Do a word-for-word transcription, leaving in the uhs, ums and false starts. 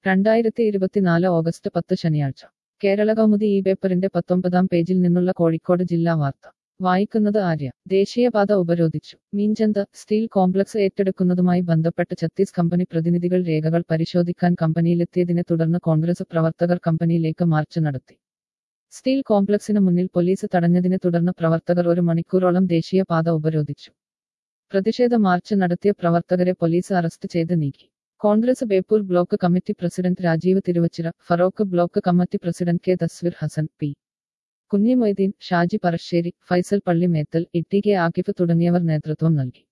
രണ്ടായിരത്തി ഇരുപത്തിനാല് ഓഗസ്റ്റ് പത്ത് ശനിയാഴ്ച കേരള കൗമുദി ഈ പേപ്പറിന്റെ പത്തൊമ്പതാം പേജിൽ നിന്നുള്ള കോഴിക്കോട് ജില്ലാ വാർത്ത വായിക്കുന്നത് ആര്യ. ദേശീയപാത ഉപരോധിച്ചു. മീഞ്ചന്ത് സ്റ്റീൽ കോംപ്ലക്സ് ഏറ്റെടുക്കുന്നതുമായി ബന്ധപ്പെട്ട് ഛത്തീസ് കമ്പനി പ്രതിനിധികൾ രേഖകൾ പരിശോധിക്കാൻ കമ്പനിയിലെത്തിയതിനെ തുടർന്ന് കോൺഗ്രസ് പ്രവർത്തകർ കമ്പനിയിലേക്ക് മാർച്ച് നടത്തി. സ്റ്റീൽ കോംപ്ലക്സിന് മുന്നിൽ പോലീസ് തടഞ്ഞതിനെ തുടർന്ന് പ്രവർത്തകർ ഒരു മണിക്കൂറോളം ദേശീയപാത ഉപരോധിച്ചു. പ്രതിഷേധ മാർച്ച് നടത്തിയ പ്രവർത്തകരെ പോലീസ് അറസ്റ്റ് ചെയ്ത് നീക്കി. Congress Beypore block committee president Rajeev Thiruvachira, Feroke block committee president K Thasveer Hassan, P Kunhimoideen, Shaji Parassery, Faisal Pallimethal, E T K Akif തുടങ്ങിയവർ നേതൃത്വം നൽകി.